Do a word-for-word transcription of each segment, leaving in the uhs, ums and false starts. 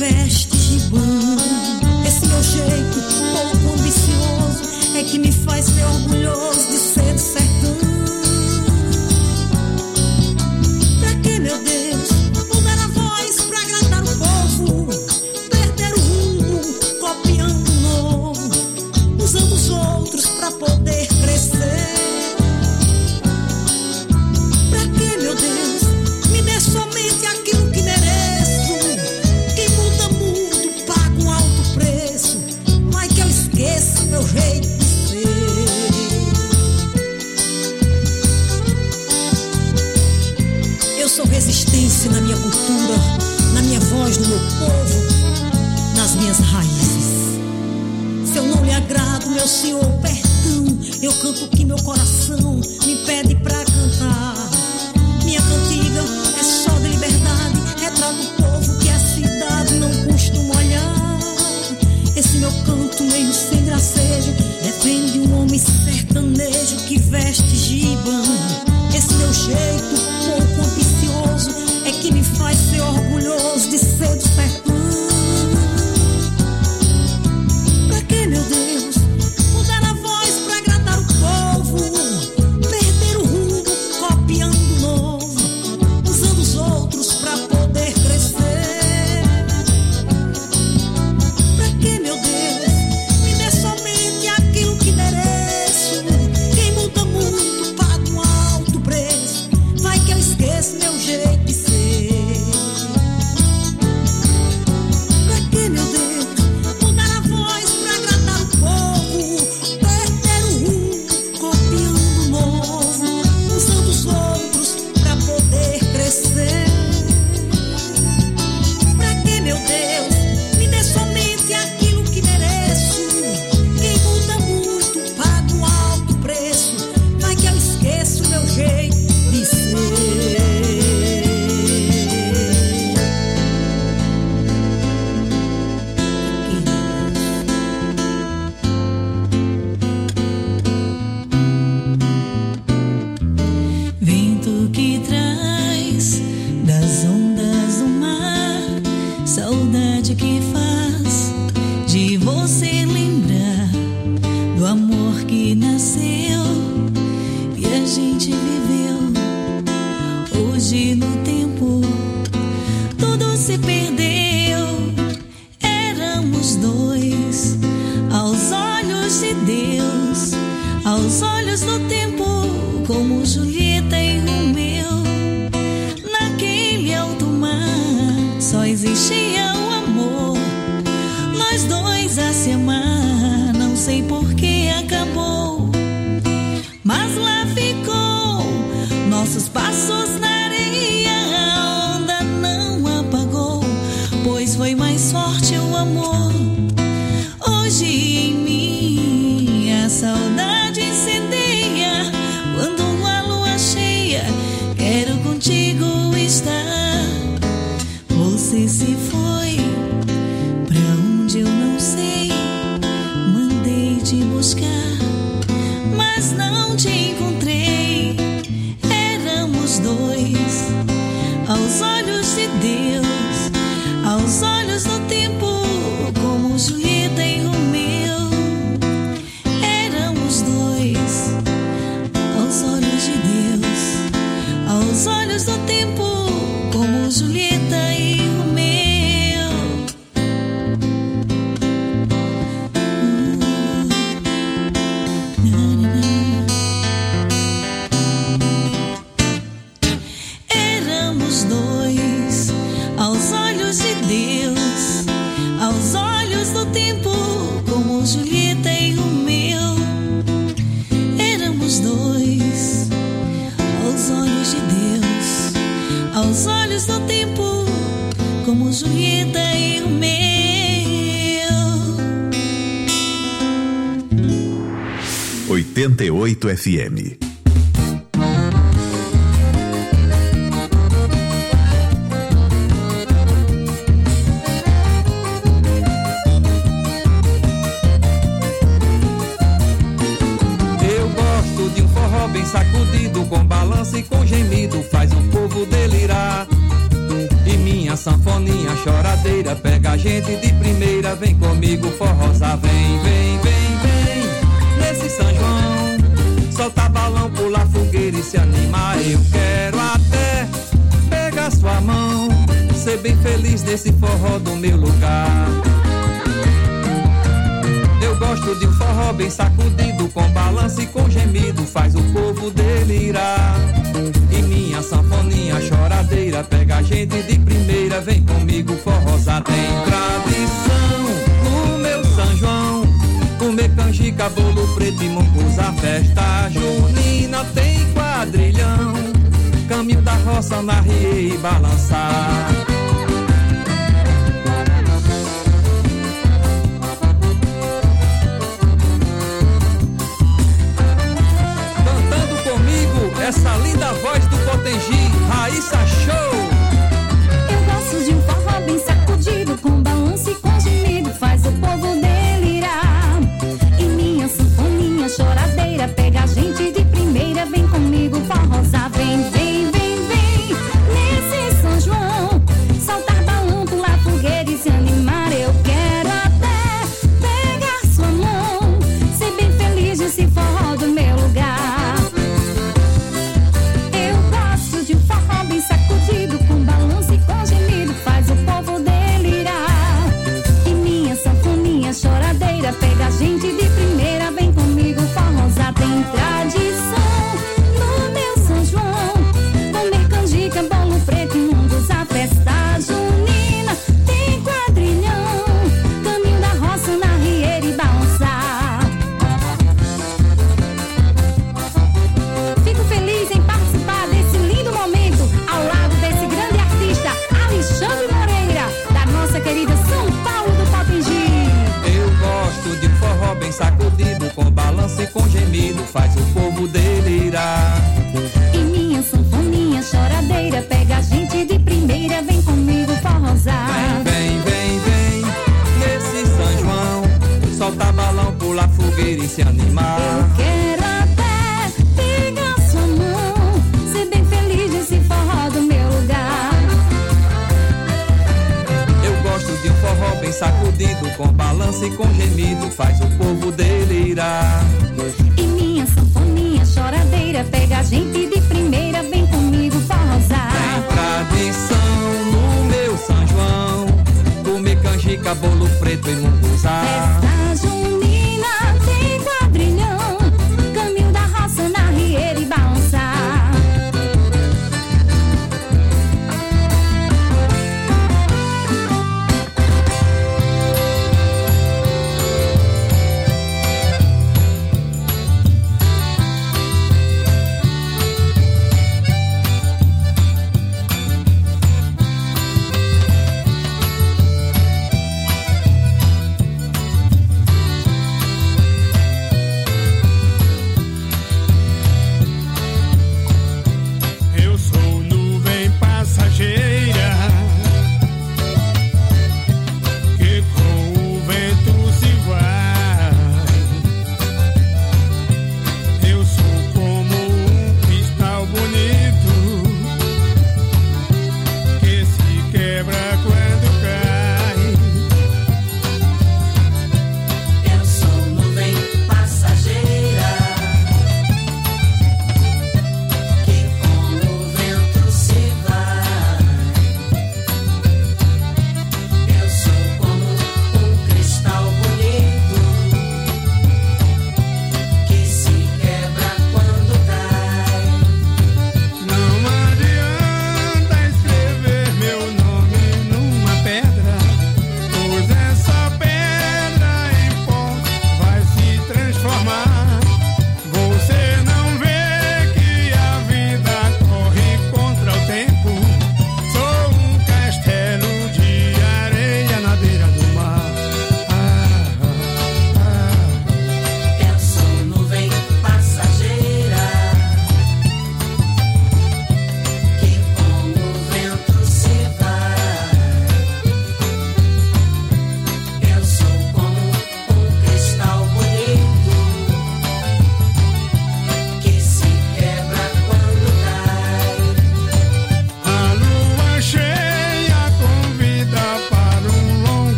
veste gibão. Esse meu jeito pouco ambicioso é que me faz ser orgulhoso de ser do sertão. Pra que, meu Deus, mudar a voz pra agradar o povo, perder o rumo, copiando o novo, usando os outros pra poder crescer? Pra que, meu Deus, me dê somente aquilo que mereço? Quem muda muito paga um alto preço. Vai que eu esqueça meu jeito de ser. Eu sou resistência na minha cultura, na minha voz, no meu povo, nas minhas raízes. Se eu não lhe agrado, meu senhor, perdão. Eu canto o que meu coração me pede pra cantar. Minha cantiga é só de liberdade, retrata o povo que a cidade não costuma olhar. Esse meu canto meio sem gracejo defende um homem sertanejo que veste gibão. Esse meu jeito pouco ambicioso é que me faz ser orgulhoso de ser do sertão. Pra que, meu Deus, mudar a voz pra agradar o povo, perder o rumo, copiando o novo, usando os outros pra poder crescer? Pra que, meu Deus, me dê somente aquilo que mereço? Quem muda muito paga um alto preço. Vai que eu esqueço meu jeito de ser. Pra que, meu Deus, mudar a voz pra agradar o povo, perder o rumo, copiando o novo, usando os outros pra poder crescer? Pra que, meu Deus, me dê somente aquilo que mereço? Quem muda muito paga um alto preço. Vai que eu esqueço meu jeito de ser. Vento que traz das ondas do mar, saudade que faz de você lembrar do amor que nasceu e a gente viveu. Hoje no tempo tudo se perdeu. Éramos dois aos olhos de Deus, aos olhos do tempo, como Julieta e Romeu. Naquele alto mar só existia o amor, nós dois a se amar. Não sei por que acabou, mas lá ficou nossos passos na areia. A onda não apagou, pois foi mais forte o amor. Hoje em mim a saudade incendeia. Quando a lua cheia, quero contigo estar. Você se foi pra onde eu não sei. Mandei te buscar, mas não te encontrei. Éramos dois aos olhos de Deus, aos olhos do tempo, como Julieta e Romeu. Éramos dois aos olhos de Deus, aos olhos do tempo, como Julieta e Romeu. Éramos dois aos olhos de Deus, aos olhos do tempo, como Julieta e Romeu. Éramos dois aos olhos de Deus, aos olhos do tempo, como Julieta e Romeu. oitenta e oito F M. Bem sacudido, com balanço e com gemido, faz o povo delirar. E minha minha sanfoninha choradeira pega a gente de primeira, vem comigo forrosar, vem, vem, vem, vem, nesse São João, solta balão, pular fogueira e se animar. Eu quero até pegar sua mão, ser bem feliz nesse forró do meu lugar. Eu gosto de um forró bem sacudido, com balanço e com gemido, faz o povo delirar. E minha sanfoninha choradeira pega a gente de primeira, vem comigo forrosar. Tem tradição no meu São João, comer canjica, bolo preto e munguza. Festa junina tem quadrilhão, caminho da roça na rie e balançar. Essa linda voz do Potengi, Raíssa Show. Eu gosto de um forró bem sacudido, com balanço e com gemido, faz o povo delirar. E minha sanfoninha choradeira pega a gente de primeira, vem comigo forrosar. Vem, vem, vem, vem, nesse São João, soltar balão, pular fogueira e se animar. Eu quero até pegar sua mão, ser bem feliz nesse forró do meu lugar. Sacudido com balanço e com gemido, faz o povo delirar. E minha sanfoninha choradeira pega a gente de primeira, vem comigo forrosar. Tem tradição no meu São João, comer canjica, bolo preto e munguza. Festa junina tem quadrilhão, caminho da roça na rieira e balançar. Fico feliz em participar desse lindo momento ao lado desse grande artista Alexandre Moreira, da nossa querida São Paulo do Potengi. Eu gosto de forró bem sacudido, com balanço e com gemido, faz o povo delirar. E minha sanfoninha choradeira pega a gente de primeira, vem comigo forrosar. Vem, vem, vem, vem, nesse São João, solta balão, pular fogueira e se animar. Eu quero até pegar sua mão, ser bem feliz nesse forró do meu lugar. Eu gosto de um forró bem sacudido, com balanço e com gemido, faz o povo delirar. E minha sanfoninha choradeira pega a gente de primeira, vem comigo forrosar. Tem tradição no meu São João, comer canjica, bolo preto e munguza. Festa junina tem quadrilhão, caminho da roça na rieira e balançar.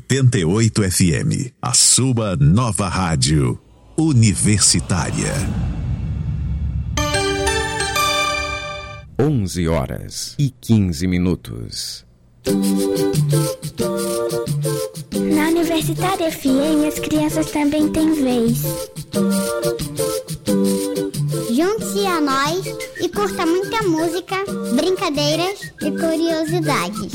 oitenta e oito F M, a sua nova rádio universitária. onze horas e quinze minutos. Na Universitária F M, as crianças também têm vez. Junte-se a nós e curta muita música, brincadeiras e curiosidades.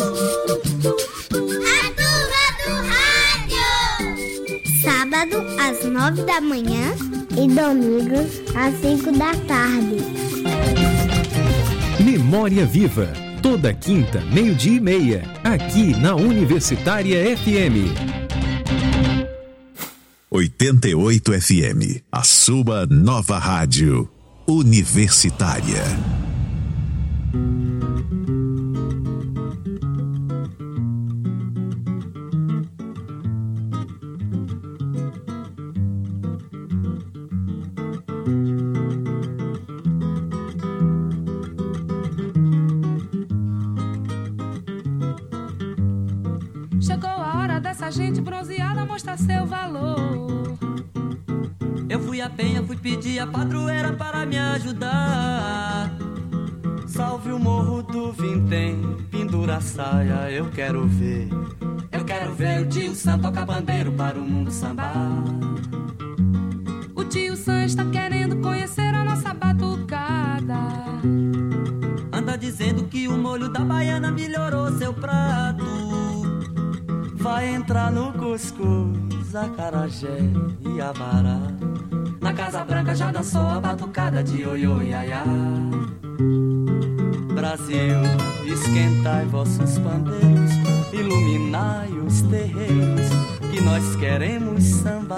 A Turma do Rádio! Sábado, às nove da manhã e domingo, às cinco da tarde. Memória Viva, toda quinta, meio-dia e meia, aqui na Universitária F M. oitenta e oito F M, a sua nova rádio universitária. Chegou a hora dessa gente bronzeada mostrar seu valor. Eu fui a penha, fui pedir a padroeira para me ajudar. Salve o morro do Vintém, pendura a saia, eu quero ver. Eu quero ver o tio Sam tocar bandeiro para o mundo sambar. O tio Sam está querendo conhecer a nossa batucada. Anda dizendo que o molho da baiana melhorou seu prato. Vai entrar no cuscuz, acarajé e abará. Na Casa Branca já dançou a batucada de ioiô e aiá. Brasil, esquentai vossos pandeiros, iluminai os terreiros, que nós queremos sambar.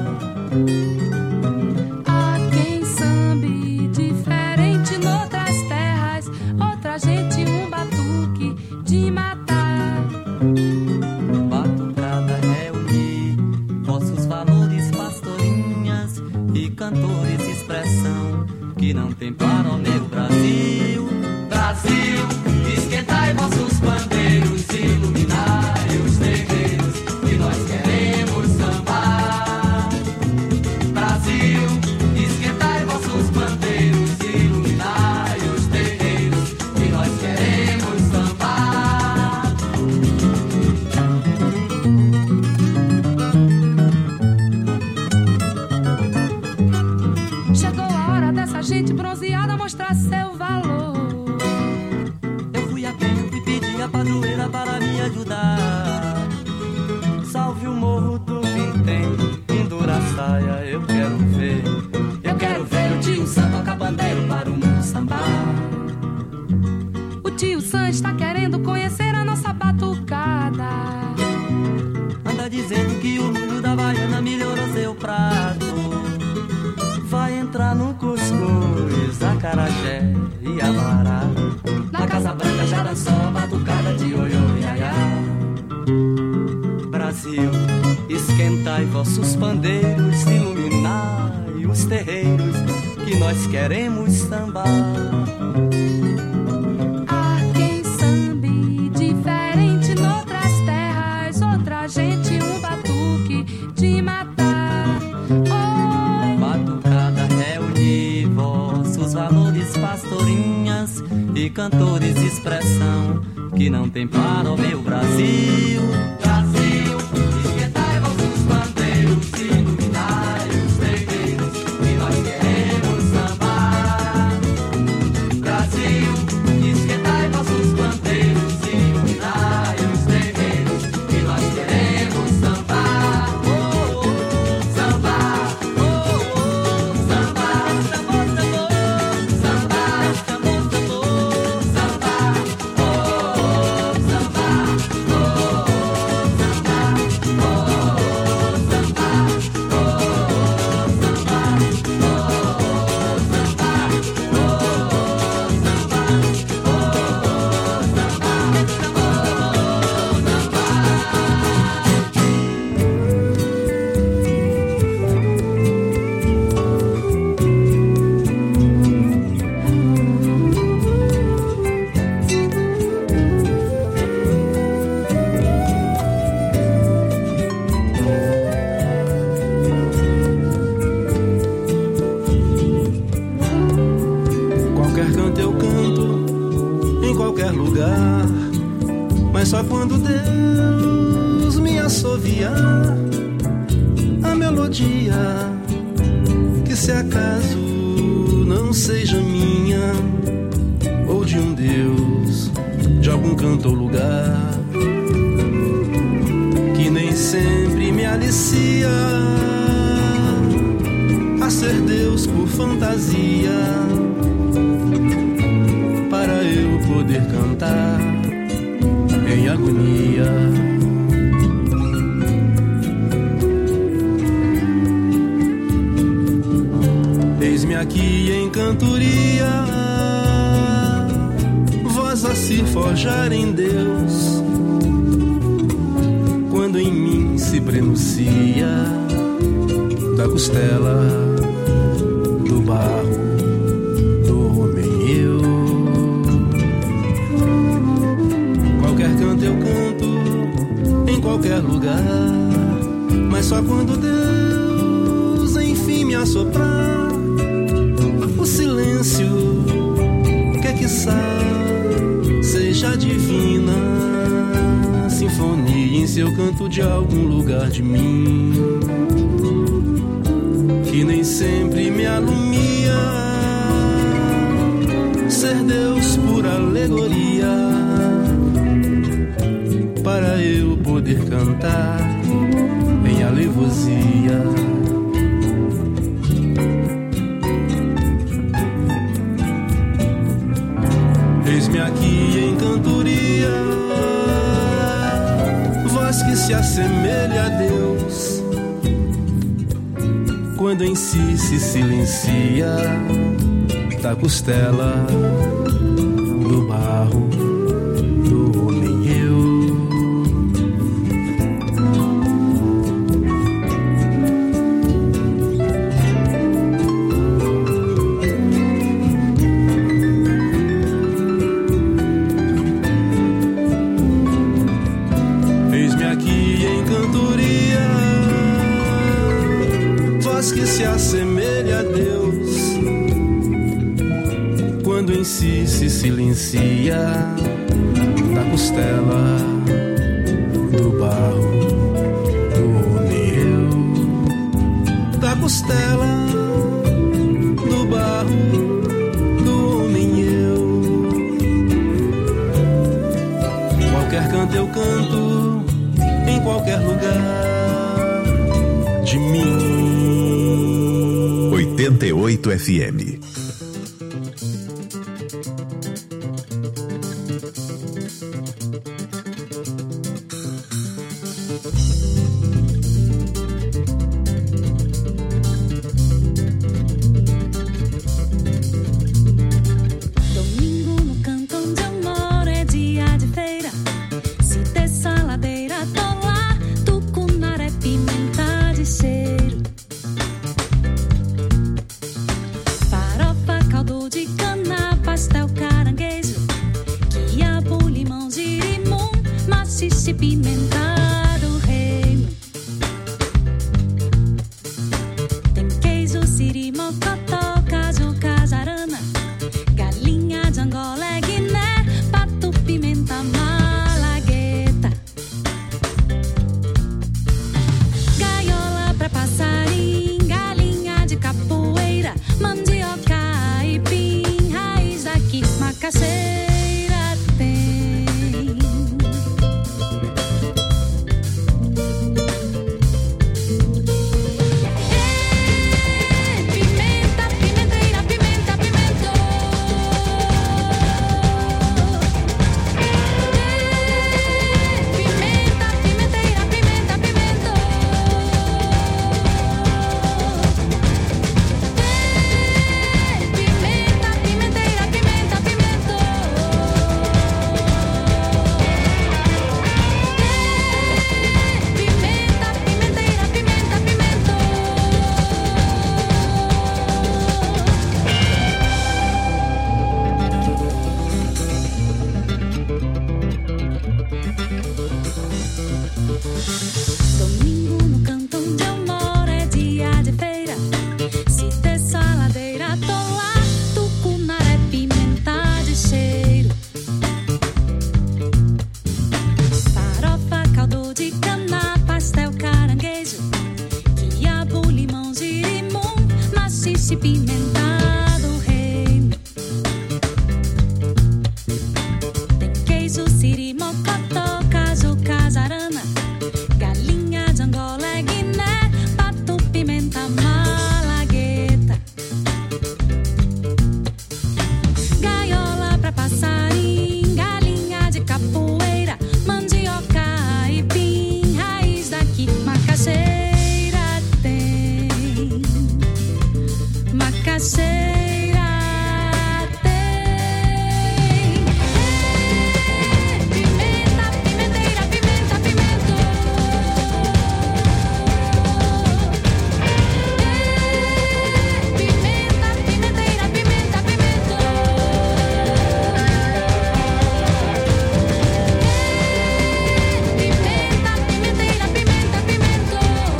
Há quem sambe diferente noutras terras, outra gente um batuque de matar. Batucada é unir vossos valores, pastorinhas e cantores, expressão que não tem para o meu Brasil. Brasil, esquentai vossos bandeiros, iluminai os terreiros, que nós queremos sambar. Brasil, esquentai vossos bandeiros, iluminai os terreiros, que nós queremos sambar. Chegou a hora dessa gente bronzeada mostrar seu valor. Eu fui a penha, fui pedir a padroeira para me ajudar. Salve o morro do Vintém, pendura a saia, eu quero ver. Eu quero ver o tio Sam tocar bandeiro para o mundo sambar. O tio Sam está querendo conhecer a nossa batucada. Anda dizendo que o molho da baiana melhorou seu prato. Vai entrar no cuscuz, acarajé e abará. Na Casa Branca já dançou a batucada de ioiô e aiá. Brasil, esquentai vossos pandeiros, iluminai os terreiros, que nós queremos sambar. Há quem sambe diferente noutras terras, outra gente um batuque de matar. Oi. Batucada reunir vossos valores, pastorinhas e cantores, expressão que não tem para o meu Brasil. Brasil, esquentai vossos bandeiros, iluminai os terreiros, que nós queremos sambar. Brasil, esquentai vossos bandeiros, iluminai os terreiros, que nós queremos sambar. Oh, oh, sambar, oh, oh, sambar, sambar, sambar, sambar, sambar, sambar, oh, sambar, oh. lugar, mas só quando Deus me assoviar a melodia, que se acaso não seja minha ou de um Deus, de algum canto ou lugar, que nem sempre me alicia a ser Deus por fantasia, para eu poder cantar em agonia. Eis-me aqui em cantoria, voz a se forjar em Deus, quando em mim se prenuncia da costela, do barro, do homem eu. Qualquer canto eu canto, em qualquer lugar, mas só quando Deus enfim me assoprar o silêncio, que quiçá seja divina sinfonia em seu canto de algum lugar de mim, que nem sempre me alumia ser Deus por alegoria, para eu poder cantar em alevosia. Eis-me aqui em cantoria, voz que se assemelha a Deus, quando em si se silencia da costela, do barro, do homem eu. Eis-me aqui em cantoria, voz que se assemelha a Deus, quando em si se silencia da costela, do barro, do homem eu. Da costela, do barro, do homem eu. Qualquer canto eu canto, em qualquer lugar de mim. oitenta e oito F M. Domingo no canto onde eu moro é dia de feira. Se desce a ladeira, tô lá. Tucunaré, pimenta de cheiro. Farofa, caldo de cana, pastel, caranguejo, quiabo, limão, girimum, macixe, pimenta do reino. Tem queijo, siri, mocotó, caju, cajarana, galinha de Angola, é Guiné, pato, pimenta, malagueta, gaiola pra passarinho, galinha de capoeira, mandioca, aipim, raiz daqui, macaxeira tem. Ei, pimenta, pimenteira, pimenta, pimentão. Ei, pimenta, pimenteira, pimenta, pimentão. Ei, macaxeira tem. Pimenta, pimenteira, pimenta, pimento. Pimenta, pimenteira, pimenta, pimento. Pimenta, pimenteira, pimenta, pimento.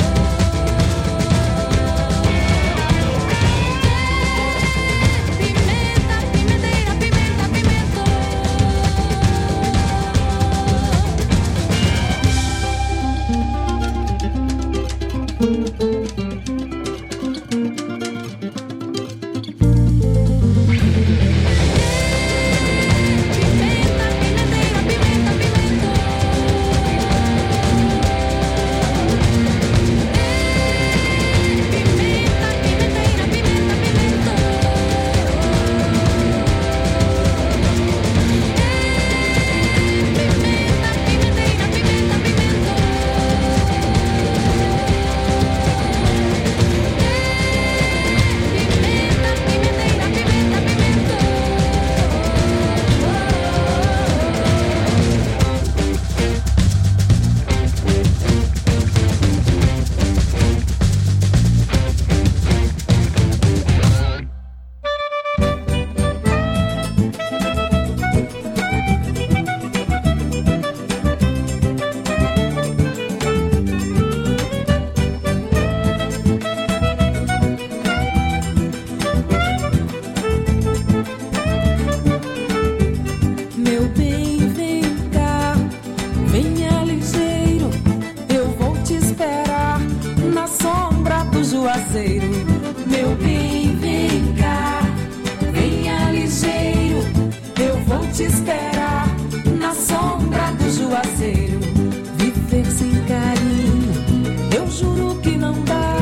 Meu bem, vem cá, venha ligeiro, eu vou te esperar na sombra do juazeiro. Meu bem, vem cá, venha ligeiro, eu vou te esperar na sombra do juazeiro. Viver sem carinho, eu juro que não dá.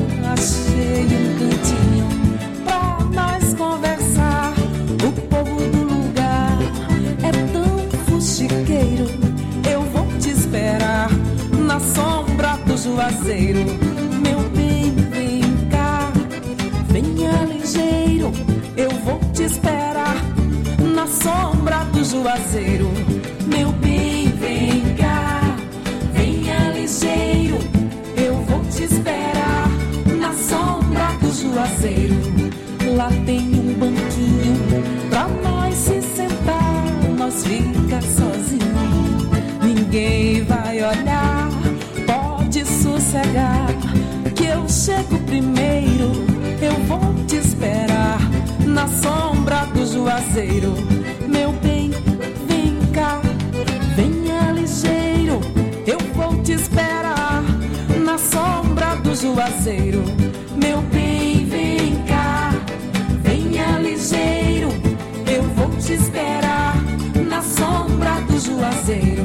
Achei um cantinho pra nós conversar. O povo do lugar é tão fuxiqueiro. Eu vou te esperar na sombra do juazeiro. Meu bem, vem cá, venha ligeiro, eu vou te esperar na sombra do juazeiro. Meu bem, vem cá, venha ligeiro, eu vou te esperar na sombra do juazeiro. Lá tem um banquinho pra nós se sentar, nós fica sozinho, ninguém vai olhar, pode sossegar, que eu chego primeiro, eu vou te esperar na sombra do juazeiro. Meu bem, vem cá, venha ligeiro, eu vou te esperar na sombra do juazeiro. Meu bem, vem cá, venha ligeiro, eu vou te esperar na sombra do juazeiro.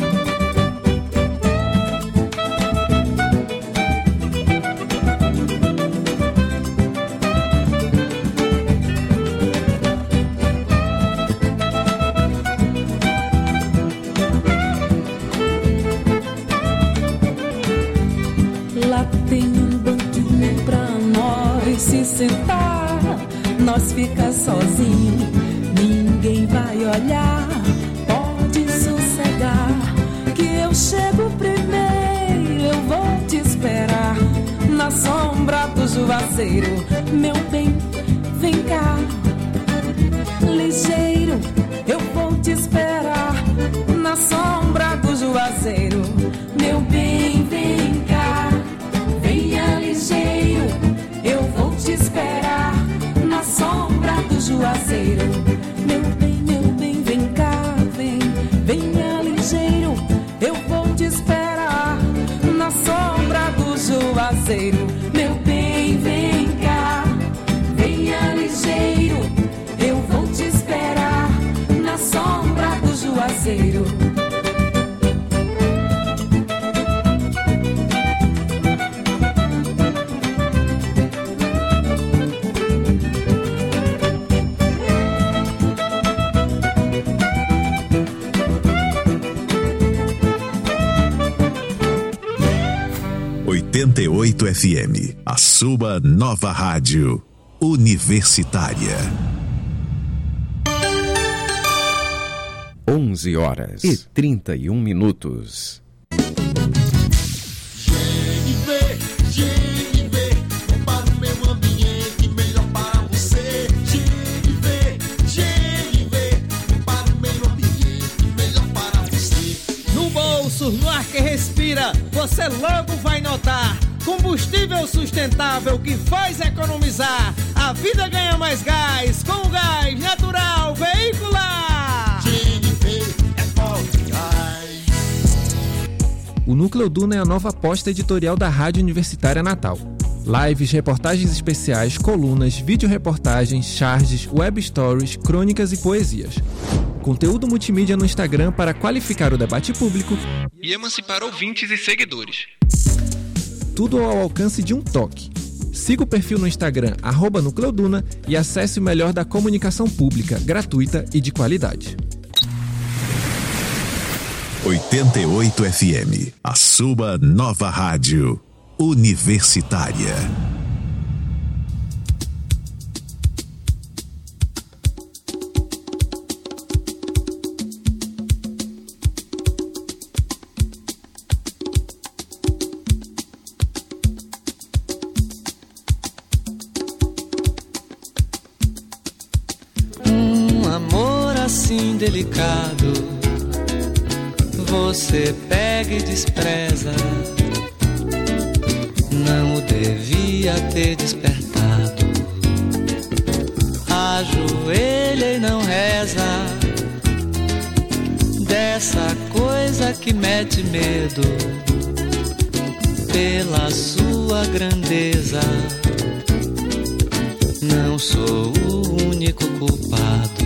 Lá tem um banquinho pra nós se sentar, nós fica sozinho, ninguém vai olhar, pode sossegar, que eu chego primeiro, eu vou te esperar na sombra do juazeiro. Meu bem, vem cá, ligeiro, eu vou te esperar na sombra do juazeiro. Meu bem, vem cá, venha ligeiro, eu vou te esperar na sombra do juazeiro. Meu bem, meu bem, vem cá, vem, venha ligeiro, eu vou te esperar na sombra do juazeiro. Meu bem, vem cá, venha ligeiro, eu vou te esperar na sombra do juazeiro. oitenta e oito F M, a sua nova rádio. Universitária. onze horas e trinta e um minutos. G N V, G N V, para o meio ambiente, melhor para você. G N V, G N V, para o meio ambiente, melhor para você. No bolso, no ar que respira, você logo vai notar. Combustível sustentável que faz economizar. A vida ganha mais gás com o gás natural veicular. G N V é forte gás. O Núcleo Duna é a nova aposta editorial da Rádio Universitária Natal. Lives, reportagens especiais, colunas, vídeo-reportagens, charges, web stories, crônicas e poesias. Conteúdo multimídia no Instagram para qualificar o debate público e emancipar ouvintes e seguidores. Tudo ao alcance de um toque. Siga o perfil no Instagram, arroba Nucleoduna, e acesse o melhor da comunicação pública, gratuita e de qualidade. oitenta e oito F M, a sua nova rádio universitária. Assim delicado, você pega e despreza. Não o devia ter despertado. Ajoelha e não reza dessa coisa que mete medo pela sua grandeza. Não sou o único culpado,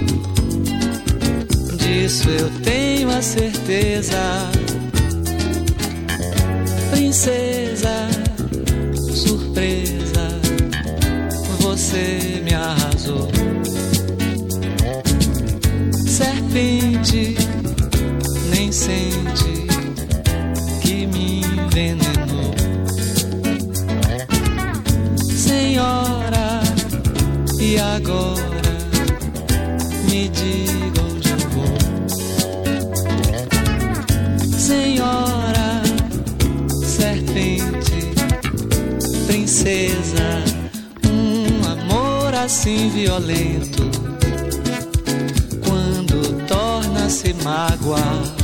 disso eu tenho a certeza. Princesa, surpresa, você me arrasou. Serpente, nem sente que me envenenou. Senhora, e agora me diga onde eu vou. Senhora, serpente, princesa, um amor assim violento, quando torna-se mágoa,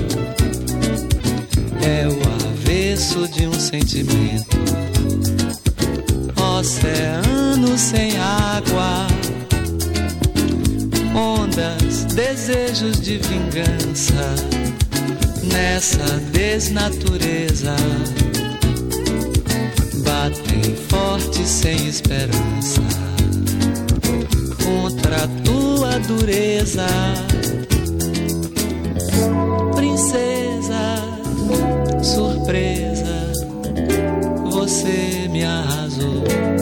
é o avesso de um sentimento. Oceano sem água, ondas, desejos de vingança, nessa desnatureza, batem forte sem esperança, contra a tua dureza. Princesa, surpresa, você me arrasou.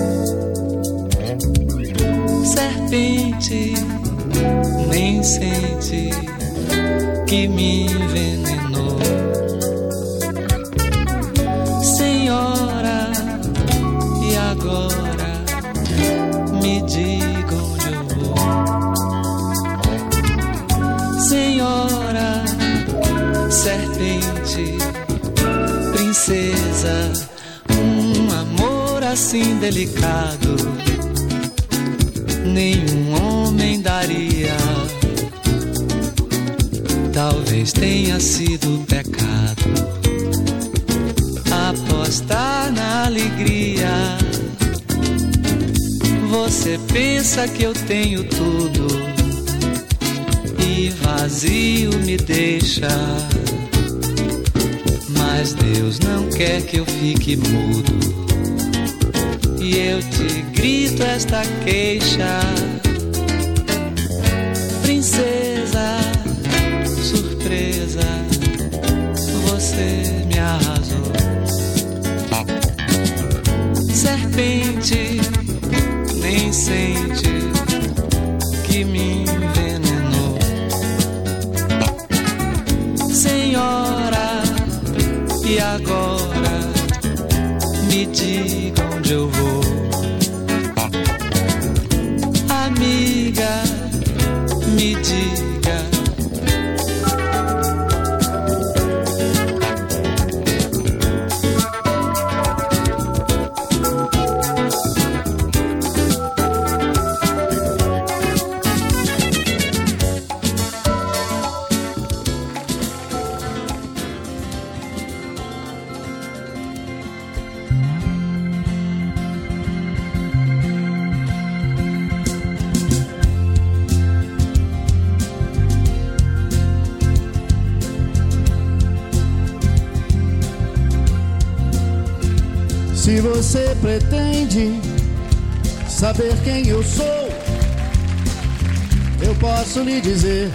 Serpente, nem sente que me envenenou. Senhora, e agora me diga onde eu vou. Senhora, serpente, princesa, um amor assim delicado nenhum homem daria. Talvez tenha sido pecado apostar na alegria. Você pensa que eu tenho tudo e vazio me deixa, mas Deus não quer que eu fique mudo, e eu te grito esta queixa. Princesa, surpresa, você me arrasou. Serpente, nem sente que me envenenou. Senhora, e agora me diga onde eu vou. você pretende saber quem eu sou, eu posso lhe dizer.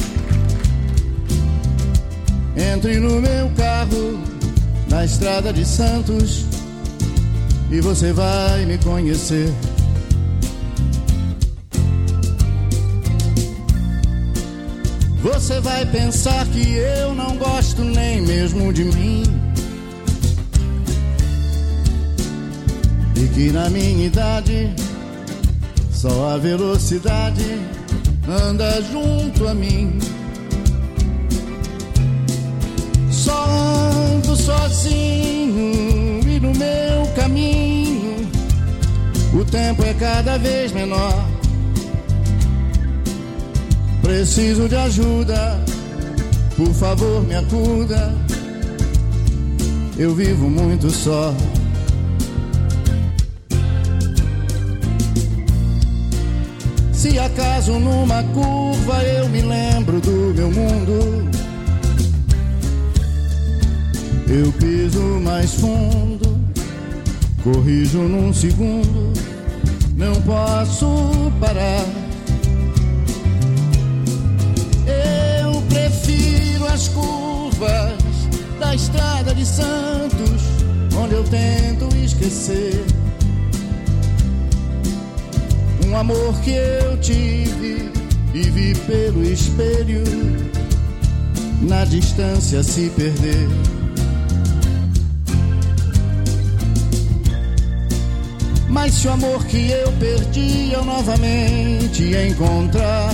Entre no meu carro na estrada de Santos e você vai me conhecer. Você vai pensar que eu não gosto nem mesmo de mim, e que na minha idade só a velocidade anda junto a mim. Só ando sozinho e no meu caminho o tempo é cada vez menor. Preciso de ajuda, por favor me acuda, eu vivo muito só. Se acaso numa curva eu me lembro do meu mundo, eu piso mais fundo, corrijo num segundo, não posso parar. Eu prefiro as curvas da estrada de Santos, onde eu tento esquecer um amor que eu tive e vi pelo espelho, na distância se perder. Mas se o amor que eu perdi eu novamente encontrar,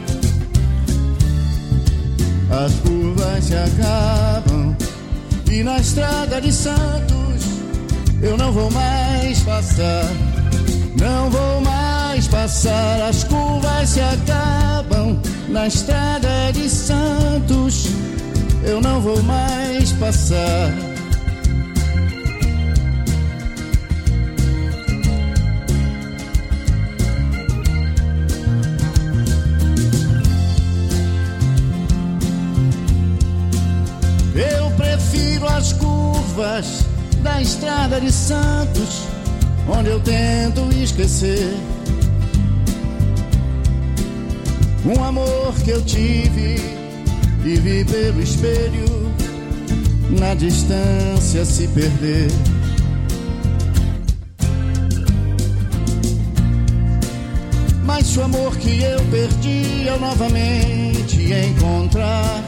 as curvas se acabam e na estrada de Santos eu não vou mais passar. Não vou mais passar, as curvas se acabam na estrada de Santos, eu não vou mais passar. Eu prefiro as curvas da estrada de Santos, onde eu tento esquecer um amor que eu tive e vi pelo espelho, na distância se perder. Mas se o amor que eu perdi eu novamente encontrar,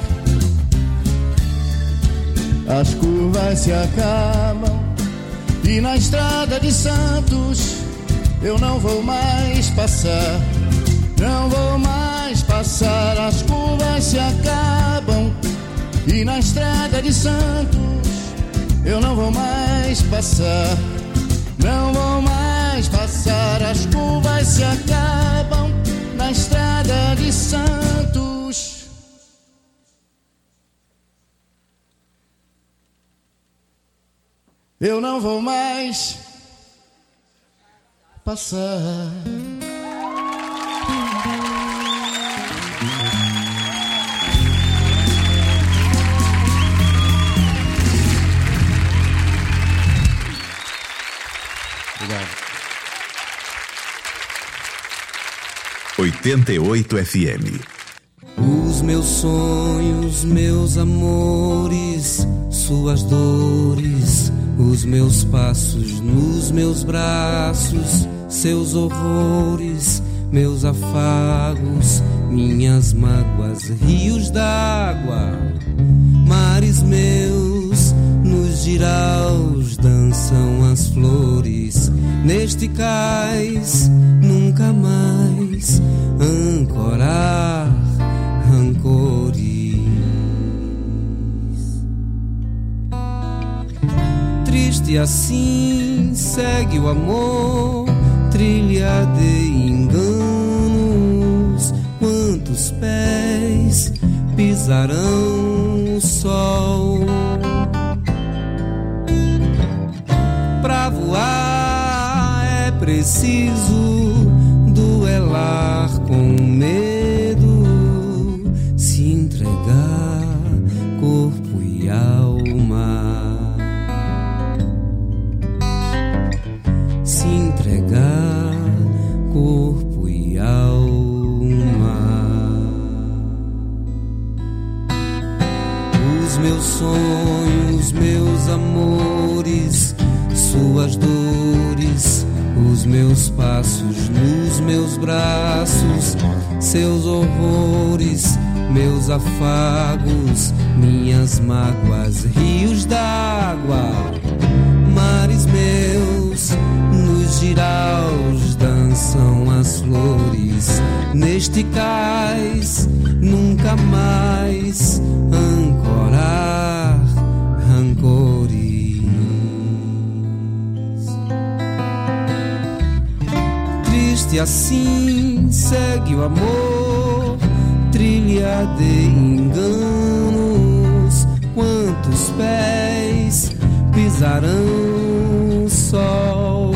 as curvas se acabam e na estrada de Santos eu não vou mais passar. Não vou mais passar, as curvas se acabam e na estrada de Santos eu não vou mais passar. Não vou mais passar, as curvas se acabam na estrada de Santos. Eu não vou mais passar. Obrigado. oitenta e oito F M. Os meus sonhos, meus amores, suas dores, os meus passos nos meus braços, seus horrores, meus afagos, minhas mágoas, rios d'água, mares meus, nos jiraus dançam as flores, neste cais nunca mais ancorar rancores. Triste assim segue o amor, trilha de enganos. Quantos pés pisarão o sol? Pra voar é preciso duelar com medo, se entregar corpo e alma. sonhos, meus amores, suas dores, os meus passos nos meus braços, seus horrores, meus afagos, minhas mágoas, rios d'água, mares meus, nos giraus dançam as flores, neste cais nunca mais ancorar rancores. Triste assim segue o amor, trilha de enganos, quantos pés pisarão o sol?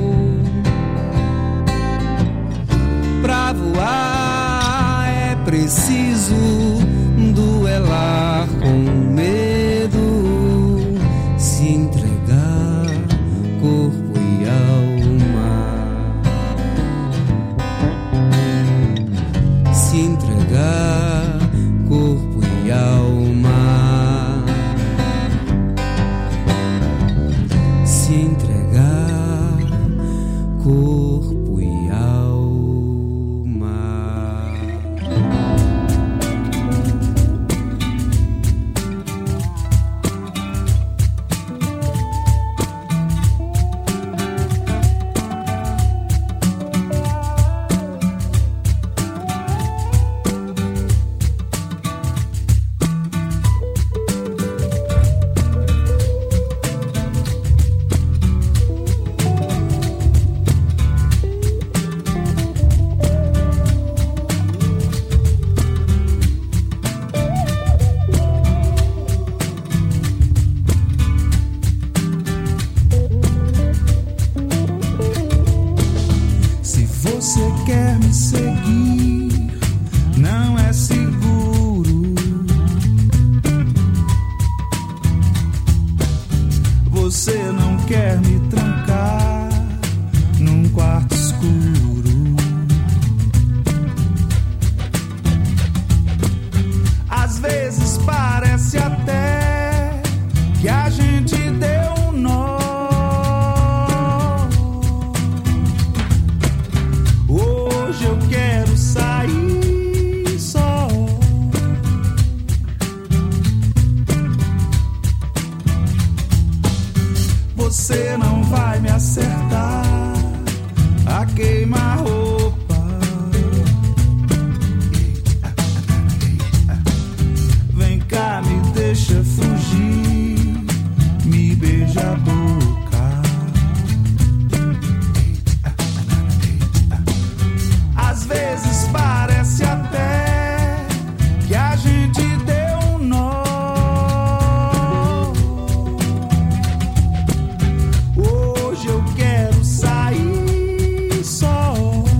Pra voar é preciso duelar com medo, se entregar corpo e alma, se entregar corpo e alma, se entregar corpo e alma. Você não vai me acertar a queima-roupa. Vem cá, me deixa fugir, me beija a boca. Às vezes parece até que a gente deu um nó. Hoje eu quero sair só.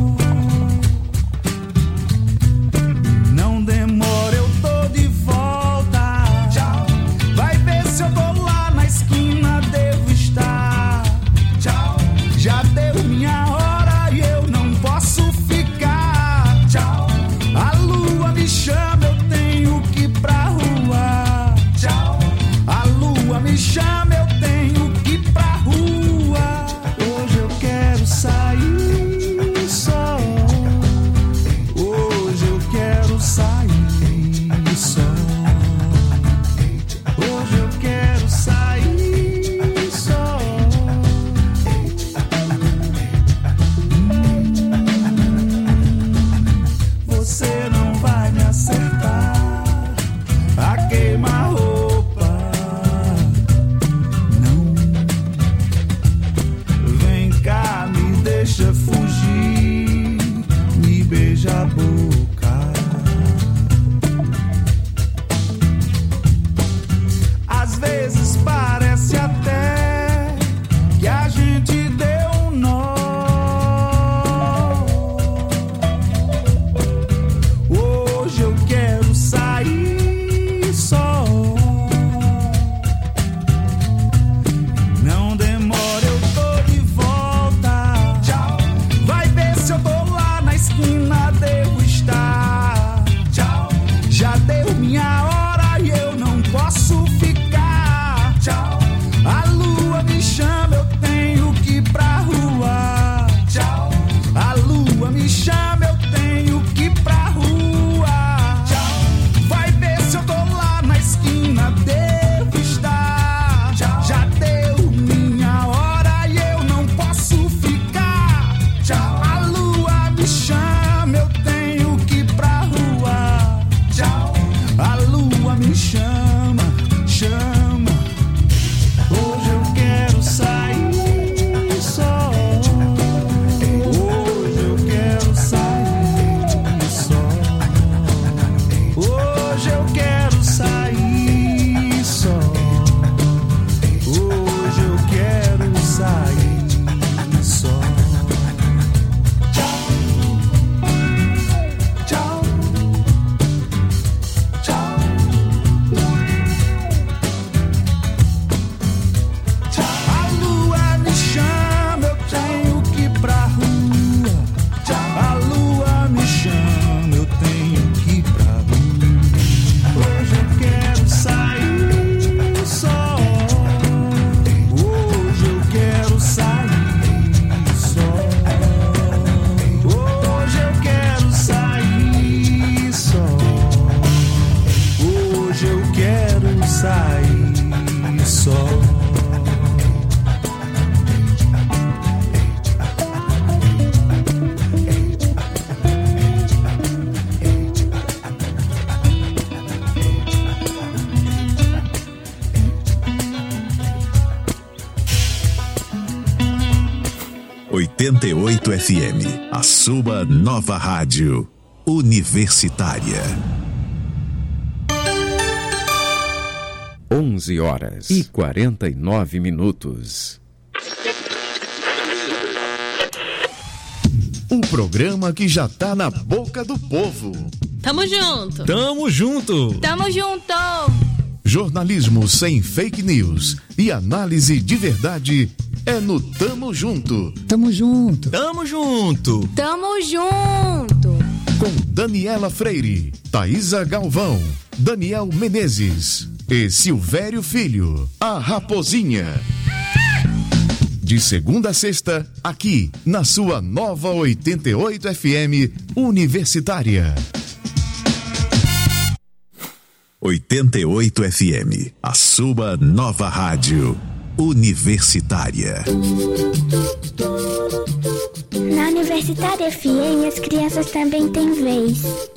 Não demora, eu tô de volta. Tchau. Vai ver se eu tô lá na esquina, devo estar. Tchau. Já deu minha hora e eu não posso ficar. Tchau. A lua me chama, eu tenho que ir pra rua. Tchau. A lua me chama, eu tenho que ir pra rua. Hoje eu quero sair só. Hoje eu quero sair só. Hoje eu quero sair só. Você não vai me acertar a queima-roupa. Não. Vem cá, me deixa fugir, me beija a boca. Às vezes parece até que a gente deu um nó. Hoje eu quero sair só. Não demora, eu tô de volta. Tchau. Vai ver se eu tô lá na esquina, devo estar. oitenta e oito F M, a sua nova rádio universitária. onze horas e quarenta e nove minutos. Um programa que já tá na boca do povo. Tamo junto. Tamo junto. Tamo junto. Jornalismo sem fake news e análise de verdade é no Tamo Junto. Tamo junto. Tamo junto. Tamo junto. Com Daniela Freire, Thaisa Galvão, Daniel Menezes e Silvério Filho, a Raposinha. De segunda a sexta, aqui na sua nova oitenta e oito F M Universitária. oitenta e oito F M, a sua nova rádio universitária. Na Universitária F M, as crianças também têm vez.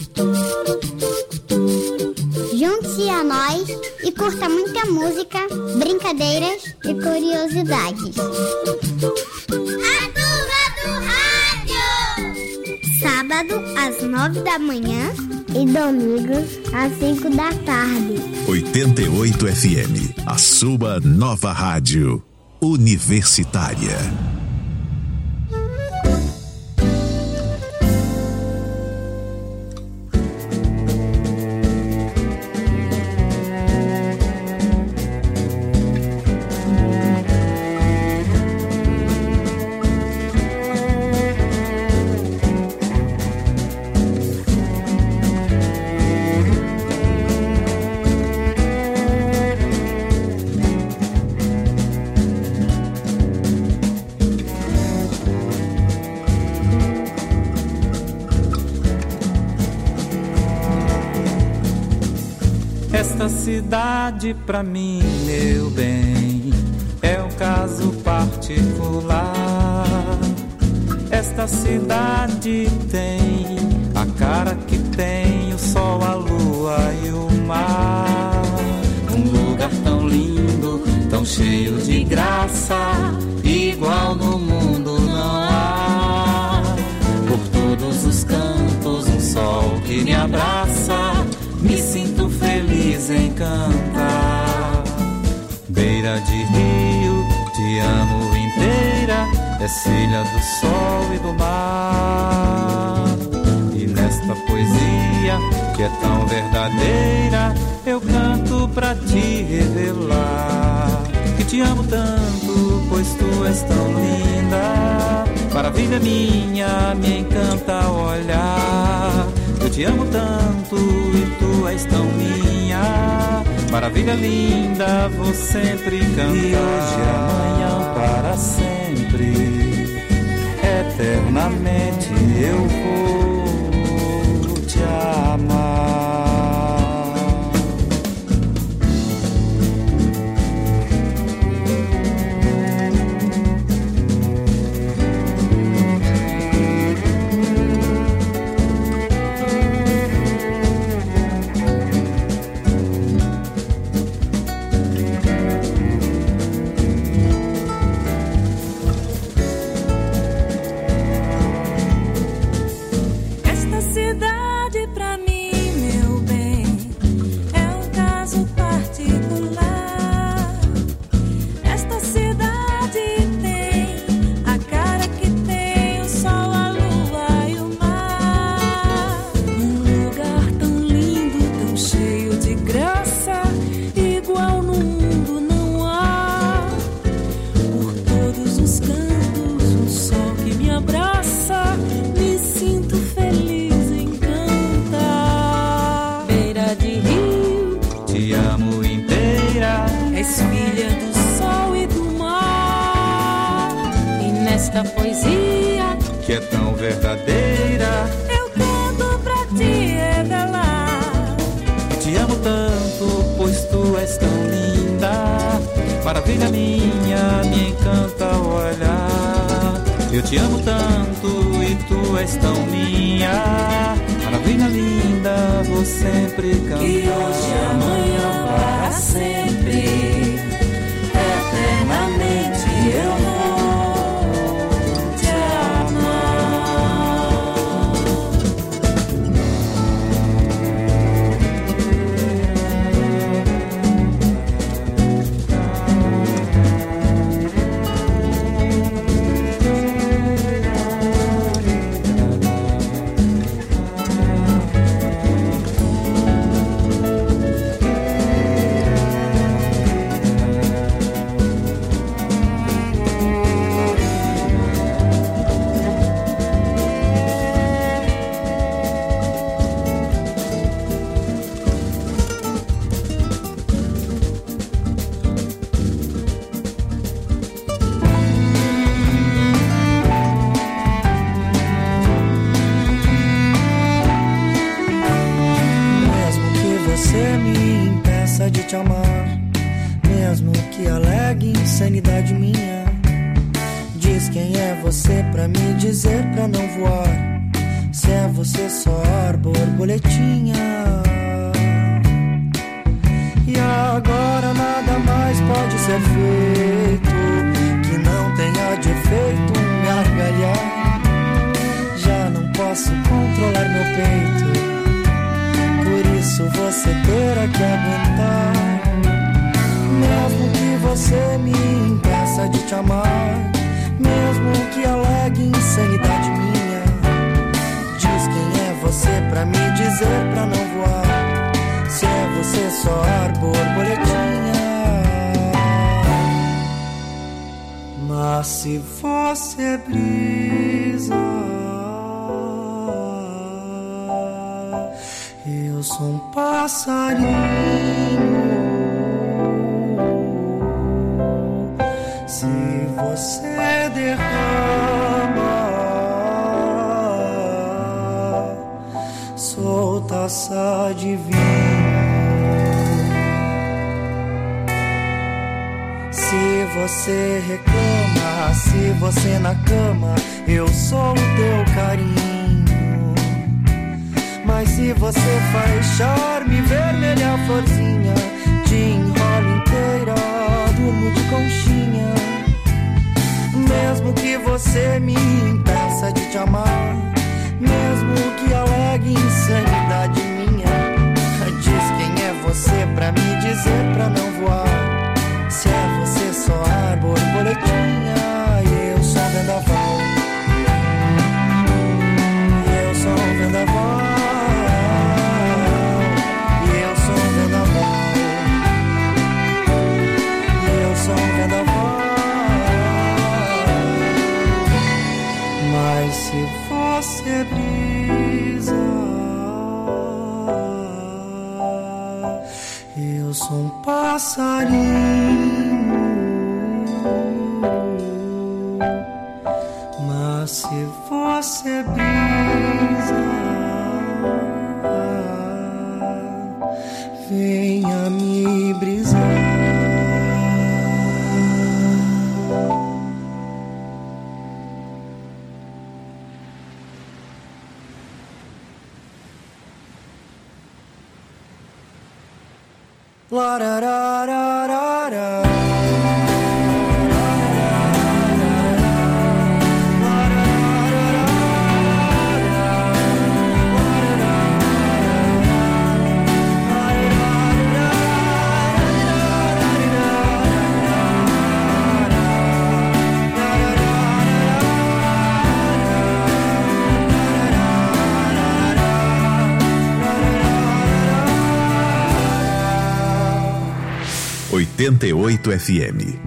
Junte-se a nós e curta muita música, brincadeiras e curiosidades. A turma do rádio! Sábado, às nove da manhã e domingo, às cinco da tarde. oitenta e oito F M, a sua nova rádio universitária. Esta cidade pra mim, meu bem, é um caso particular. Esta cidade tem a cara que tem o sol, a lua e o mar. Um lugar tão lindo, tão cheio de graça, igual no mundo não há. Por todos os cantos um sol que me abraça, me sinto feliz em cantar. Beira de rio, te amo inteira, és filha do sol e do mar. E nesta poesia, que é tão verdadeira, eu canto pra te revelar que te amo tanto, pois tu és tão linda. Maravilha minha, me encanta olhar. Eu te amo tanto e tu és tão minha. Maravilha linda, vou sempre cantar. E hoje, amanhã, para sempre, eternamente eu vou te amar. Poesia que é tão verdadeira, eu canto pra te revelar. Te amo tanto, pois tu és tão linda. Maravilha minha, me encanta olhar. Eu te amo tanto e tu és tão minha. Maravilha linda, vou sempre cantar. E hoje, amanhã, para sempre, eternamente eu vou te amar. impeça de te amar, mesmo que alegue insanidade minha. Diz quem é você pra me dizer pra não voar, se é você só ar, borboletinha. E agora nada mais pode ser feito que não tenha de efeito um gargalhar. Já não posso controlar meu peito, por isso você terá que aguentar. Mesmo que você me impeça de te amar, mesmo que alegue insanidade minha. Diz quem é você pra me dizer pra não voar, se é você só ar, borboletinha. Mas se você é brisa, eu sou um passarinho. Se você derrama, sou taça de vinho. Se você reclama, se você na cama, eu sou o teu carinho. Mas se você faz charme, vermelha florzinha, te enrolo inteira, durmo de conchinha. Mesmo que você me impeça de te amar, mesmo que alegue insanidade minha. Diz quem é você pra me dizer pra não voar, se é você só ar, borboletinha. E eu sou um vendaval, e eu sou um vendaval, e eu sou um vendaval, e eu sou um vendaval. Mas se você brisa, eu sou um passarinho. Mas se você brisa, venha me brisar. La ra ra ra ra ra. oitenta e oito F M.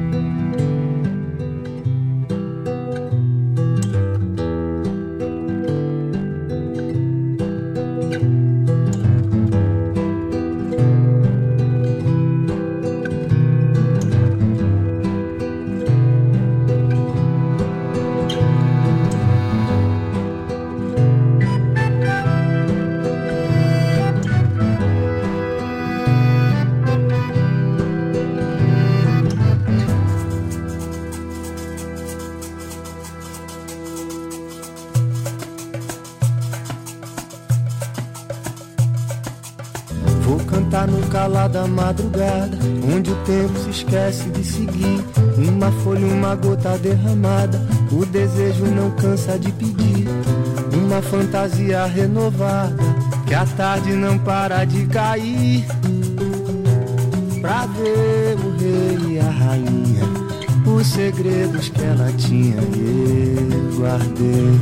Da madrugada, onde o tempo se esquece de seguir. Uma folha, uma gota derramada, o desejo não cansa de pedir. Uma fantasia renovada, que a tarde não para de cair. Pra ver o rei e a rainha, os segredos que ela tinha eu guardei.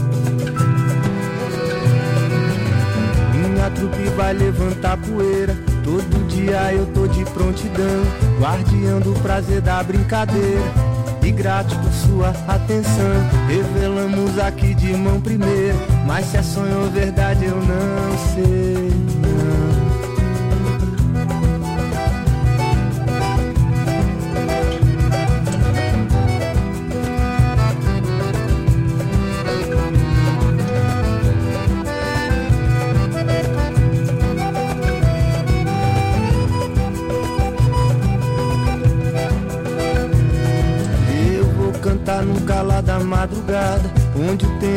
Minha trupe vai levantar poeira, todo dia eu tô de prontidão, guardião do prazer da brincadeira. E grato por sua atenção, revelamos aqui de mão primeira. Mas se é sonho ou verdade eu não sei, não.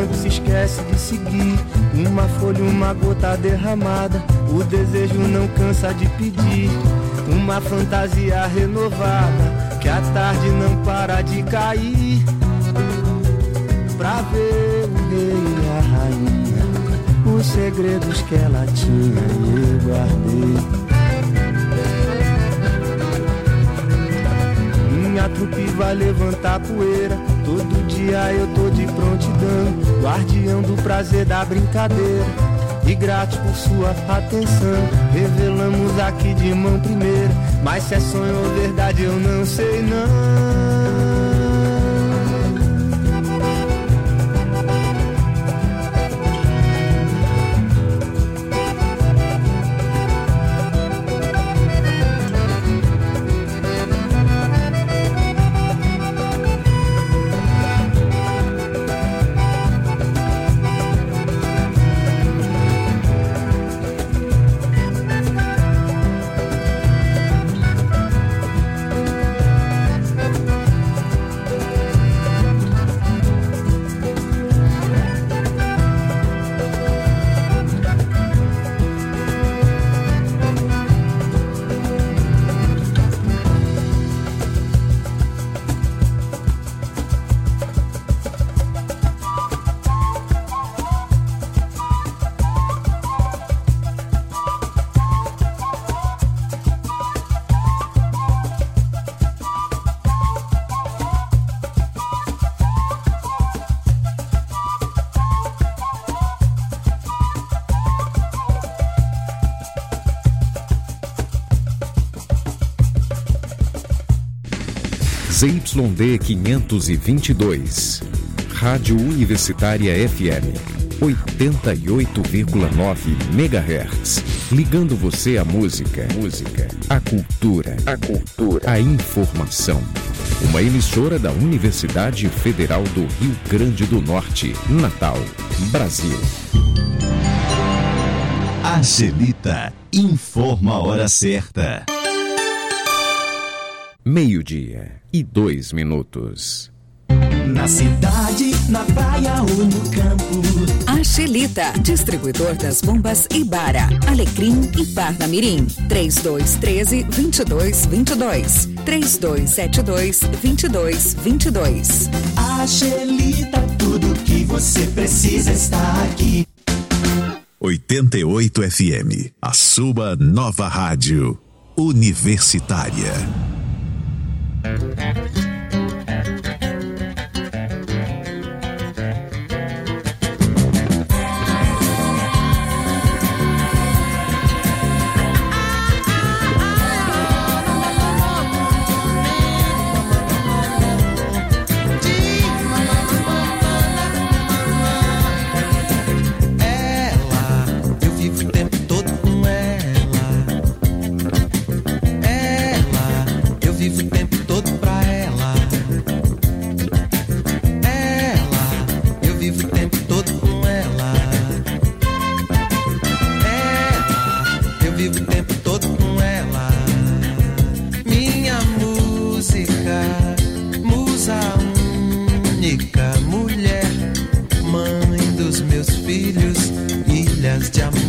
tempo se esquece de seguir. Uma folha, uma gota derramada, o desejo não cansa de pedir. Uma fantasia renovada, que a tarde não para de cair. Pra ver o rei e a rainha, os segredos que ela tinha eu guardei. Minha trupe vai levantar poeira, todo dia eu tô de prontidão, guardião do prazer da brincadeira, e grato por sua atenção. Revelamos aqui de mão primeira, mas se é sonho ou verdade eu não sei não. Z Y D quinhentos e vinte e dois, Rádio Universitária F M, oitenta e oito vírgula nove megahertz, ligando você à música, música, à cultura, a cultura, à informação. Uma emissora da Universidade Federal do Rio Grande do Norte, Natal, Brasil. Angelita informa a hora certa. Meio-dia e dois minutos. Na cidade, na praia ou no campo. Angelita, distribuidor das bombas Ibara, Alecrim e Parnamirim. três dois um três, dois dois dois dois. três dois sete dois, dois dois dois dois. Angelita, tudo que você precisa está aqui. oitenta e oito F M, a sua nova rádio universitária. Mulher, mãe dos meus filhos, ilhas de amor.